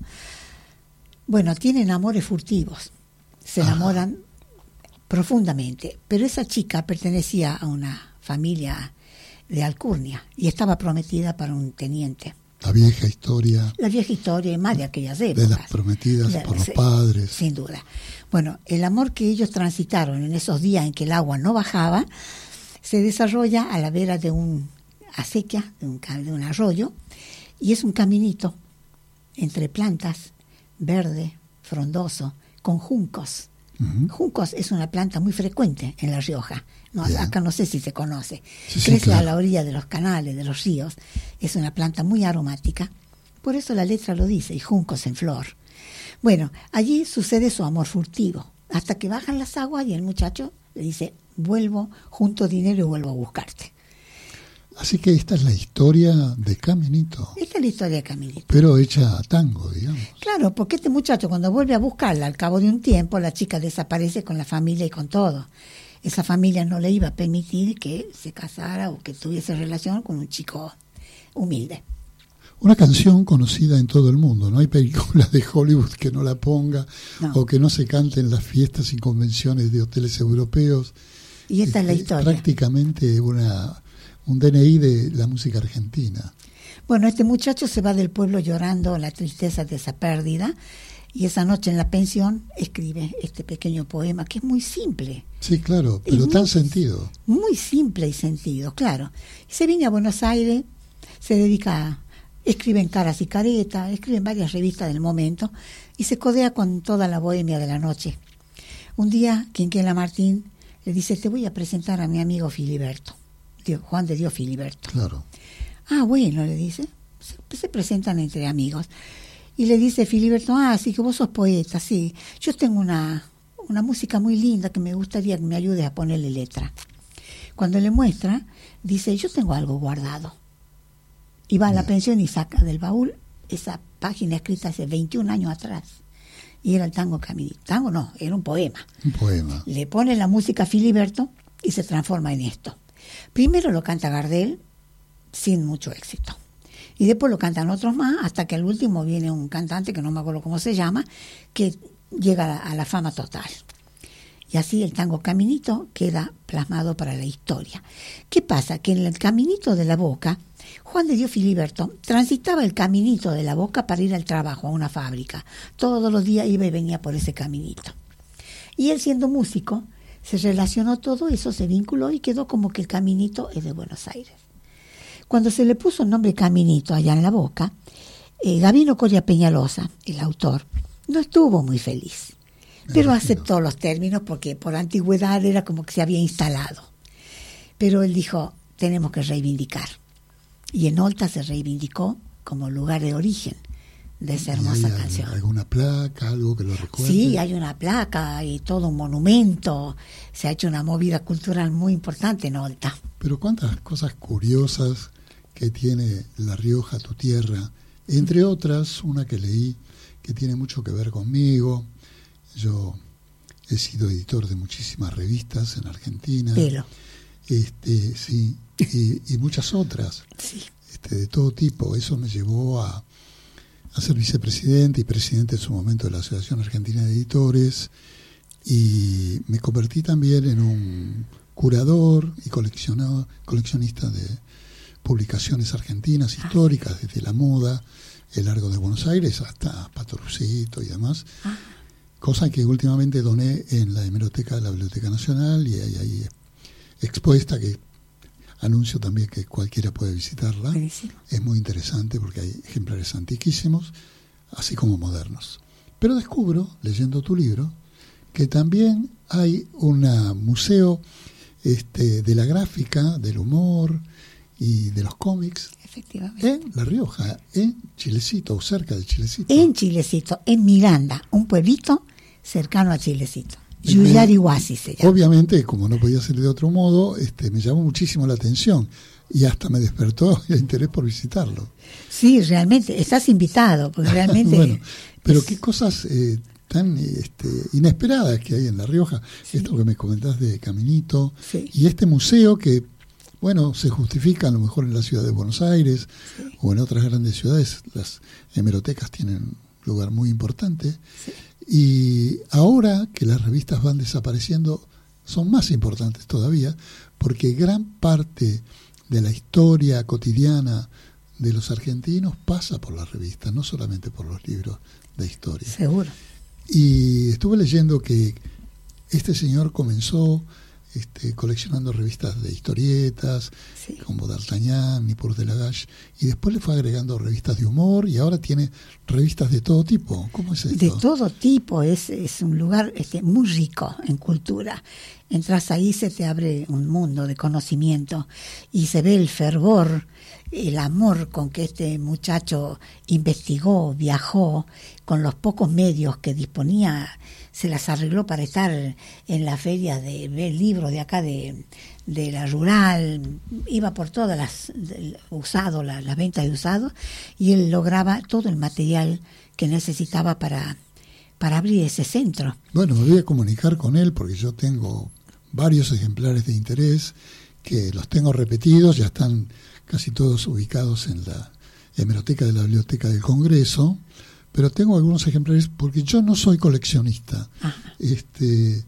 Bueno, tienen amores furtivos, se enamoran Ajá. profundamente, pero esa chica pertenecía a una familia de alcurnia y estaba prometida para un teniente. La vieja historia. La vieja historia, y más de aquellas épocas. De las prometidas la, por los sí, padres. Sin duda. Bueno, el amor que ellos transitaron en esos días en que el agua no bajaba, se desarrolla a la vera de un acequia, de un, de un arroyo, y es un caminito entre plantas, verde, frondoso, con juncos. Uh-huh. Juncos es una planta muy frecuente en La Rioja. No, acá no sé si se conoce. Sí, Crece sí, claro. a la orilla de los canales, de los ríos. Es una planta muy aromática. Por eso la letra lo dice, y juncos en flor. Bueno, allí sucede su amor furtivo, hasta que bajan las aguas y el muchacho le dice, vuelvo, junto dinero y vuelvo a buscarte. Así que esta es la historia de Caminito. Esta es la historia de Caminito. Pero hecha a tango, digamos. Claro, porque este muchacho cuando vuelve a buscarla, al cabo de un tiempo, la chica desaparece con la familia y con todo. Esa familia no le iba a permitir que se casara o que tuviese relación con un chico humilde. Una canción conocida en todo el mundo. No hay película de Hollywood que no la ponga no. o que no se cante en las fiestas y convenciones de hoteles europeos. Y esta es, es la historia. Prácticamente una... un D N I de la música argentina. Bueno, este muchacho se va del pueblo llorando la tristeza de esa pérdida y esa noche en la pensión escribe este pequeño poema que es muy simple. Sí, claro, pero muy, tan sentido. Muy simple y sentido, claro. Y se viene a Buenos Aires, se dedica a... escribe en Caras y Caretas, escribe en varias revistas del momento y se codea con toda la bohemia de la noche. Un día, Quinquela Martín le dice, te voy a presentar a mi amigo Filiberto. Juan de Dios Filiberto. Claro. Ah, bueno, le dice. Se, se presentan entre amigos. Y le dice Filiberto, ah, sí, que vos sos poeta, sí. Yo tengo una, una música muy linda que me gustaría que me ayudes a ponerle letra. Cuando le muestra, dice, yo tengo algo guardado. Y va Bien. a la pensión y saca del baúl esa página escrita hace veintiún años atrás. Y era el tango Caminito. Tango no, era un poema. Un poema. Le pone la música a Filiberto y se transforma en esto. Primero lo canta Gardel, sin mucho éxito. Y después lo cantan otros más, hasta que al último viene un cantante, que no me acuerdo cómo se llama, que llega a la, a la fama total. Y así el tango Caminito queda plasmado para la historia. ¿Qué pasa? Que en el Caminito de la Boca, Juan de Dios Filiberto transitaba el caminito de la Boca para ir al trabajo, a una fábrica. Todos los días iba y venía por ese caminito. Y él, siendo músico, se relacionó todo eso, se vinculó y quedó como que el Caminito es de Buenos Aires. Cuando se le puso el nombre Caminito allá en la Boca, eh, Gabino Coria Peñalosa, el autor, no estuvo muy feliz, pero aceptó los términos porque por antigüedad era como que se había instalado. Pero él dijo, tenemos que reivindicar. Y en Olta se reivindicó como lugar de origen de esa hermosa ¿Hay canción. ¿Alguna placa, algo que lo recuerde? Sí, hay una placa y todo un monumento. Se ha hecho una movida cultural muy importante en Olta. Pero cuántas cosas curiosas que tiene La Rioja, tu tierra. Entre otras, una que leí que tiene mucho que ver conmigo. Yo he sido editor de muchísimas revistas en Argentina. Pero. Este, sí, y, y muchas otras. Sí. Este, de todo tipo. Eso me llevó a, a ser vicepresidente y presidente en su momento de la Asociación Argentina de Editores, y me convertí también en un curador y coleccionador, coleccionista de publicaciones argentinas históricas, desde la moda, el Largo de Buenos Aires hasta Patorrucito y demás, Ah. cosa que últimamente doné en la hemeroteca de la Biblioteca Nacional, y hay ahí expuesta, que anuncio también que cualquiera puede visitarla. Buenísimo. Es muy interesante porque hay ejemplares antiquísimos, así como modernos. Pero descubro, leyendo tu libro, que también hay un museo este, de la gráfica, del humor y de los cómics Efectivamente. en La Rioja, en Chilecito, o cerca de Chilecito. En Chilecito, en Miranda, un pueblito cercano a Chilecito. Me- Yuyarihuasi se llama. Obviamente, como no podía ser de otro modo, este, me llamó muchísimo la atención y hasta me despertó el interés por visitarlo. Sí, realmente, estás invitado, porque realmente... Bueno, pero es- qué cosas eh, tan este, inesperadas que hay en La Rioja. Sí. Esto que me comentás de Caminito, Sí. y este museo que, bueno, se justifica a lo mejor en la ciudad de Buenos Aires o en otras grandes ciudades. Las hemerotecas tienen un lugar muy importante. Sí. Y ahora que las revistas van desapareciendo, son más importantes todavía, porque gran parte de la historia cotidiana de los argentinos pasa por las revistas, no solamente por los libros de historia. Seguro. Y estuve leyendo que este señor comenzó este, coleccionando revistas de historietas, Sí. como D'Artagnan, Nippur de Lagache, y después le fue agregando revistas de humor, y ahora tiene revistas de todo tipo. ¿Cómo es esto? De todo tipo, es, es un lugar este, muy rico en cultura. Entras ahí, se te abre un mundo de conocimiento y se ve el fervor, el amor con que este muchacho investigó, viajó, con los pocos medios que disponía, se las arregló para estar en la feria de ver libros de acá de, de la rural, iba por todas las del usado, la- las ventas de usados, y él lograba todo el material que necesitaba para, para abrir ese centro. Bueno, me voy a comunicar con él porque yo tengo varios ejemplares de interés que los tengo repetidos, ya están casi todos ubicados en la hemeroteca de la Biblioteca del Congreso, pero tengo algunos ejemplares porque yo no soy coleccionista, Ajá. este,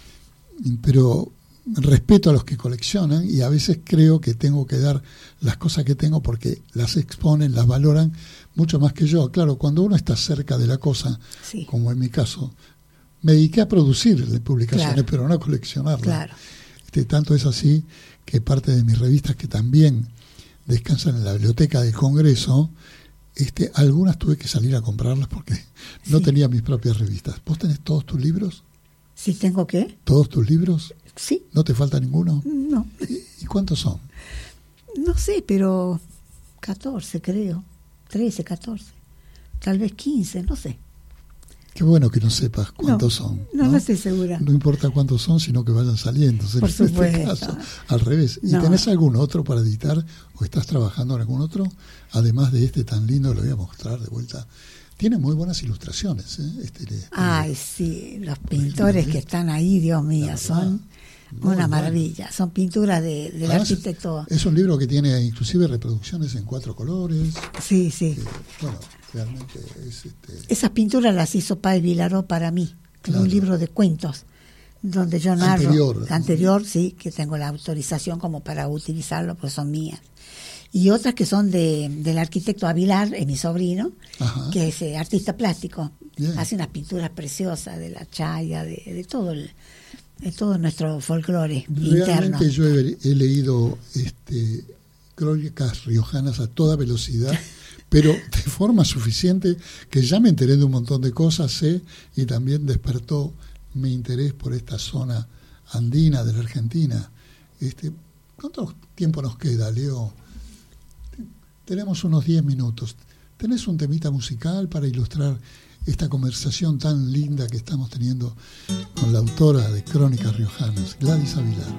pero respeto a los que coleccionan, y a veces creo que tengo que dar las cosas que tengo porque las exponen, las valoran mucho más que yo. Claro, cuando uno está cerca de la cosa, Sí. como en mi caso, me dediqué a producir publicaciones, Claro. pero no a coleccionarlas. Claro. Este, tanto es así que parte de mis revistas, que también descansan en la Biblioteca del Congreso, este, algunas tuve que salir a comprarlas porque no Sí. tenía mis propias revistas. ¿Vos tenés todos tus libros? ¿Sí tengo qué? ¿Todos tus libros? Sí. ¿No te falta ninguno? No, ¿Y, y cuántos son? no sé, pero catorce creo, trece, catorce, tal vez quince, no sé. Qué bueno que no sepas cuántos No, son. No, no estoy segura. No importa cuántos son, sino que vayan saliendo. Por En este supuesto. caso, al revés. ¿Y No. tenés algún otro para editar o estás trabajando en algún otro? Además de este tan lindo, lo voy a mostrar de vuelta. Tiene muy buenas ilustraciones, ¿eh? Este, este- Ay, sí, los pintores que están ahí, Dios mío, verdad, son muy una bueno. maravilla. Son pinturas de, del Además, arquitecto. Es un libro que tiene inclusive reproducciones en cuatro colores. Sí, sí. que, bueno, realmente es... Este, Esas pinturas las hizo Páez Vilaró para mí, en Claro. un libro de cuentos, donde yo narro. Anterior. Anterior, sí, que tengo la autorización como para utilizarlo, pues son mías. Y otras que son de, del arquitecto Avilar, es mi sobrino, Ajá. que es eh, artista plástico. Bien. Hace unas pinturas preciosas de la chaya, de, de todo el, de todo nuestro folclore interno. Realmente yo he, he leído este, crónicas riojanas a toda velocidad, pero de forma suficiente que ya me enteré de un montón de cosas, sé, y también despertó mi interés por esta zona andina de la Argentina. Este, ¿Cuánto tiempo nos queda, Leo? Tenemos unos diez minutos. ¿tenés un temita musical para ilustrar esta conversación tan linda que estamos teniendo con la autora de Crónicas Riojanas, Gladys Avilar?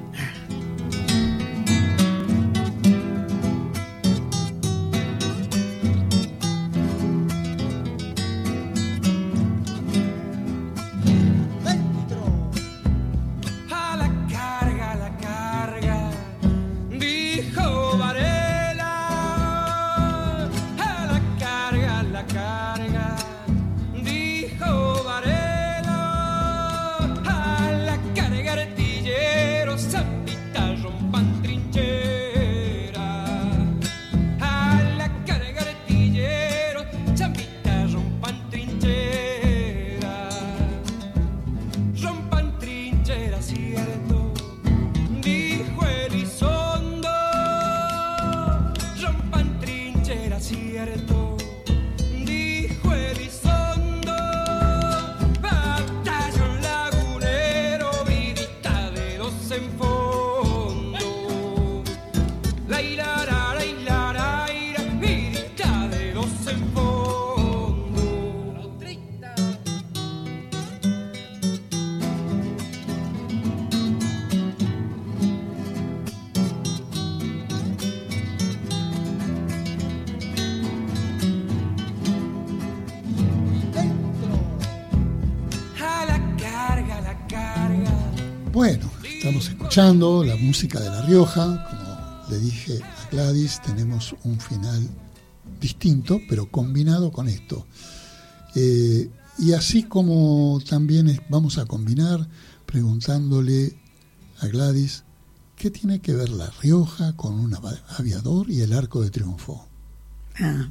Bueno, estamos escuchando la música de La Rioja. Como le dije a Gladys, tenemos un final distinto, pero combinado con esto. Eh, y así como también es, vamos a combinar preguntándole a Gladys qué tiene que ver La Rioja con un aviador y el Arco de Triunfo. Ah.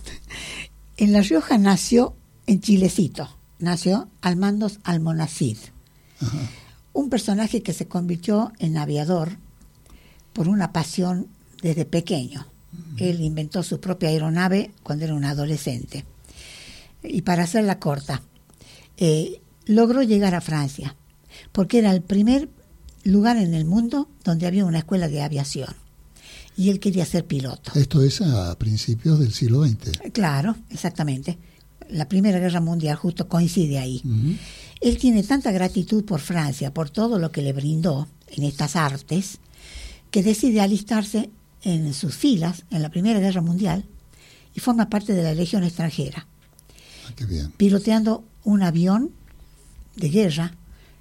En La Rioja nació en Chilecito, nació Almandos Almonacid. Ajá. Un personaje que se convirtió en aviador por una pasión desde pequeño. Uh-huh. Él inventó su propia aeronave cuando era un adolescente. Y para hacerla corta, eh, logró llegar a Francia, porque era el primer lugar en el mundo donde había una escuela de aviación. Y él quería ser piloto. Esto es a principios del siglo veinte. Claro, exactamente. La Primera Guerra Mundial justo coincide ahí. Uh-huh. Él tiene tanta gratitud por Francia, por todo lo que le brindó en estas artes, que decide alistarse en sus filas en la Primera Guerra Mundial y forma parte de la Legión extranjera. Ah, qué bien. Piloteando un avión de guerra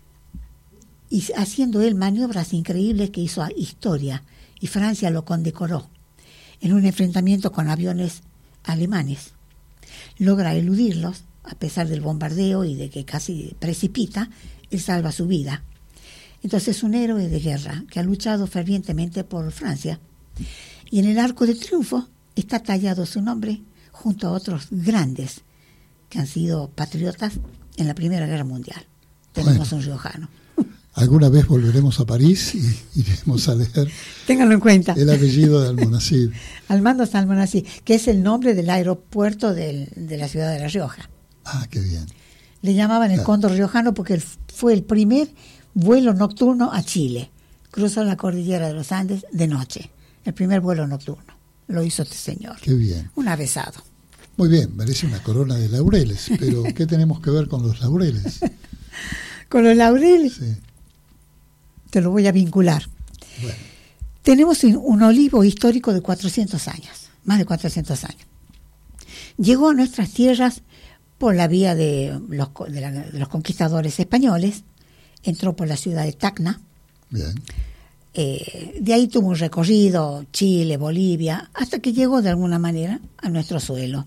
y haciendo él maniobras increíbles que hizo historia, y Francia lo condecoró en un enfrentamiento con aviones alemanes. Logra eludirlos, a pesar del bombardeo y de que casi precipita, él salva su vida. Entonces es un héroe de guerra que ha luchado fervientemente por Francia. Y en el Arco de Triunfo está tallado su nombre junto a otros grandes que han sido patriotas en la Primera Guerra Mundial. Tenemos bueno, un riojano. Alguna vez volveremos a París y iremos a leer Ténganlo en cuenta. El apellido de Almonacid. Almandos Almonacid, que es el nombre del aeropuerto del, de la ciudad de La Rioja. Ah, qué bien. Le llamaban el ah. Cóndor Riojano porque él fue el primer vuelo nocturno a Chile. Cruzó la cordillera de los Andes de noche. El primer vuelo nocturno. Lo hizo este señor. Qué bien. Un avesado. Muy bien, merece una corona de laureles. Pero ¿qué tenemos que ver con los laureles? ¿Con los laureles? Sí. Te lo voy a vincular. Bueno. Tenemos un olivo histórico de cuatrocientos años. Más de cuatrocientos años. Llegó a nuestras tierras por la vía de los, de, la, de los conquistadores españoles, entró por la ciudad de Tacna. Bien. Eh, de ahí tuvo un recorrido, Chile, Bolivia, hasta que llegó de alguna manera a nuestro suelo,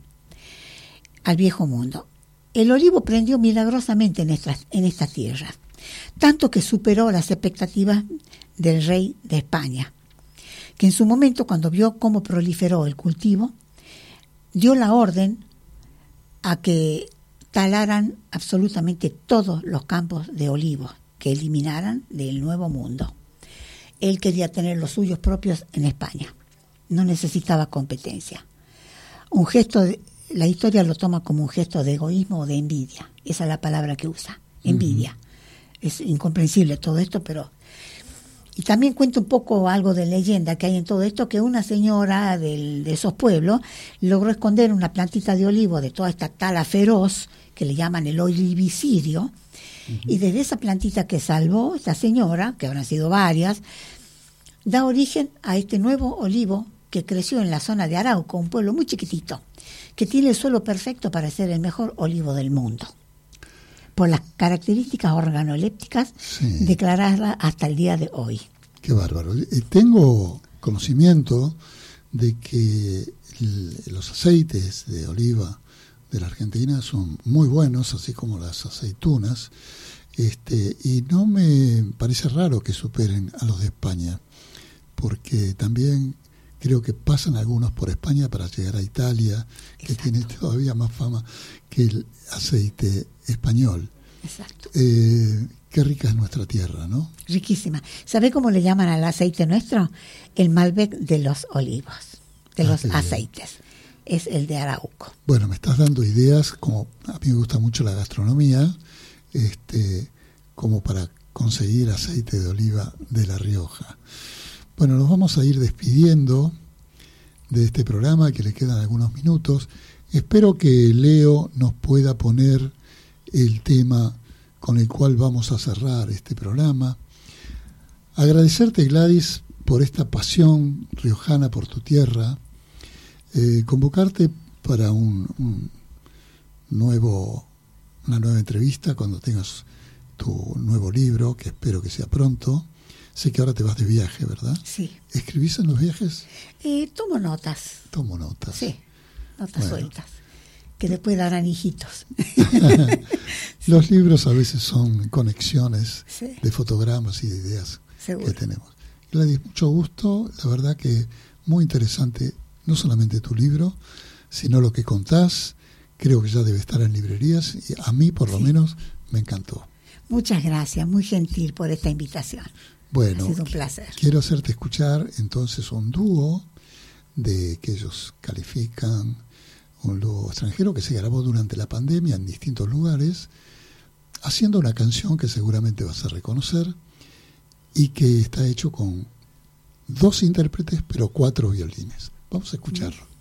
al viejo mundo. El olivo prendió milagrosamente en estas, en estas tierras, tanto que superó las expectativas del rey de España, que en su momento, cuando vio cómo proliferó el cultivo, dio la orden a que talaran absolutamente todos los campos de olivos, que eliminaran del Nuevo Mundo. Él quería tener los suyos propios en España, no necesitaba competencia. Un gesto, de, la historia lo toma como un gesto de egoísmo o de envidia, esa es la palabra que usa, envidia. Uh-huh. Es incomprensible todo esto, pero Y también cuento un poco algo de leyenda que hay en todo esto, que una señora del, de esos pueblos logró esconder una plantita de olivo de toda esta tala feroz, que le llaman el olivicidio, uh-huh. y desde esa plantita que salvó esta señora, que habrán sido varias, da origen a este nuevo olivo que creció en la zona de Arauco, un pueblo muy chiquitito, que tiene el suelo perfecto para ser el mejor olivo del mundo, por las características organolépticas sí. declaradas hasta el día de hoy. Qué bárbaro. Tengo conocimiento de que el, los aceites de oliva de la Argentina son muy buenos, así como las aceitunas, este, y no me parece raro que superen a los de España, porque también creo que pasan algunos por España para llegar a Italia, que Exacto. tiene todavía más fama que el aceite español. Exacto. Eh, qué rica es nuestra tierra, ¿no? Riquísima. ¿Sabe cómo le llaman al aceite nuestro? El Malbec de los olivos, de ah, los aceites. Es el de Arauco. Bueno, me estás dando ideas, como a mí me gusta mucho la gastronomía, este, como para conseguir aceite de oliva de La Rioja. Bueno, nos vamos a ir despidiendo de este programa, que le quedan algunos minutos. Espero que Leo nos pueda poner el tema con el cual vamos a cerrar este programa. Agradecerte, Gladys, por esta pasión riojana por tu tierra. Eh, convocarte para un, un nuevo, una nueva entrevista cuando tengas tu nuevo libro, que espero que sea pronto. Sé que ahora te vas de viaje, ¿verdad? Sí. ¿Escribís en los viajes? Eh, tomo notas. Tomo notas. Sí, notas bueno. sueltas, que Sí. después darán hijitos. Los libros a veces son conexiones sí. de fotogramas y de ideas Seguro. que tenemos. Gladys, mucho gusto. La verdad que muy interesante, no solamente tu libro, sino lo que contás. Creo que ya debe estar en librerías y a mí, por lo sí. menos, me encantó. Muchas gracias, muy gentil por esta invitación. Bueno, ha sido un placer. Quiero hacerte escuchar entonces un dúo de que ellos califican, un dúo extranjero que se grabó durante la pandemia en distintos lugares, haciendo una canción que seguramente vas a reconocer y que está hecho con dos intérpretes pero cuatro violines. Vamos a escucharlo. Mm.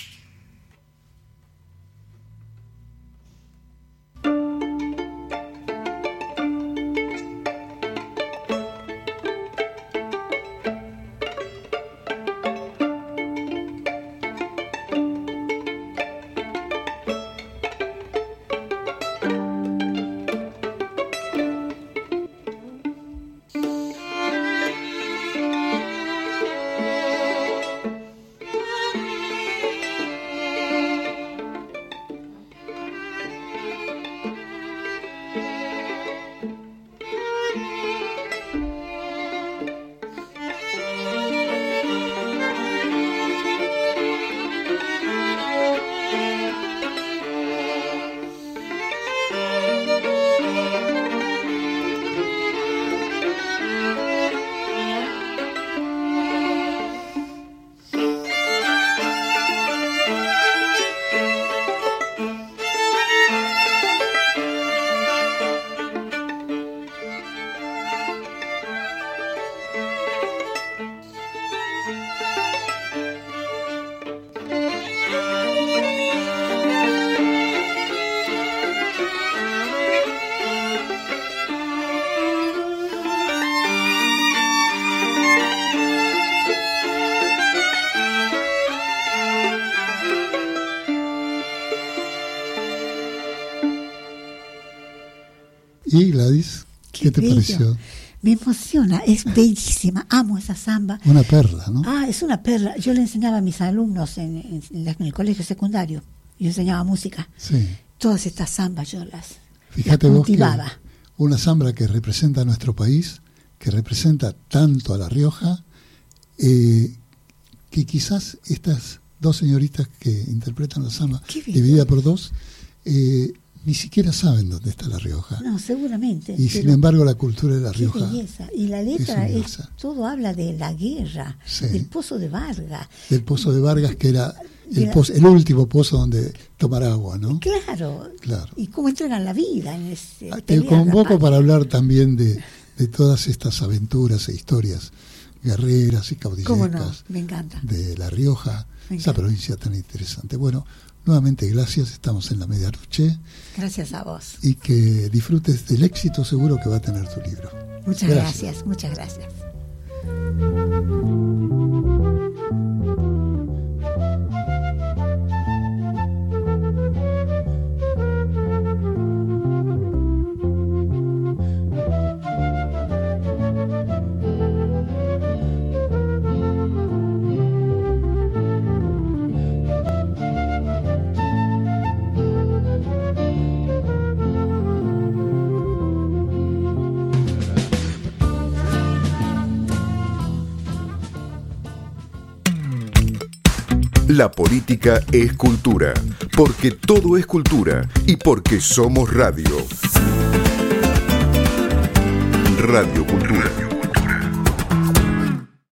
Y Gladys, ¿qué, ¿qué te bello. pareció? Me emociona, es bellísima, amo esa samba. Una perla, ¿no? Ah, es una perla. Yo le enseñaba a mis alumnos en, en, en el colegio secundario, yo enseñaba música. Sí. Todas estas zambas yo las, Fíjate las vos cultivaba. Que una zamba que representa a nuestro país, que representa tanto a La Rioja, eh, que quizás estas dos señoritas que interpretan la zamba, dividida por dos, eh, ni siquiera saben dónde está La Rioja. No, seguramente. Y sin embargo la cultura de La qué Rioja. Belleza. Y la letra, es, es, todo habla de la guerra, sí. del Pozo de Vargas. Del Pozo de Vargas, que era el, la, pozo, el último pozo donde tomar agua, ¿no? Claro. claro. Y cómo entregan la vida en ese. Te convoco para hablar también de, de todas estas aventuras e historias guerreras y caudillescas. ¿Cómo no? Me encanta. De La Rioja, esa provincia tan interesante. Bueno, nuevamente gracias, estamos en la medianoche. Gracias a vos. Y que disfrutes del éxito seguro que va a tener tu libro. Muchas gracias, gracias muchas gracias. La política es cultura, porque todo es cultura y porque somos radio. Radio Cultura.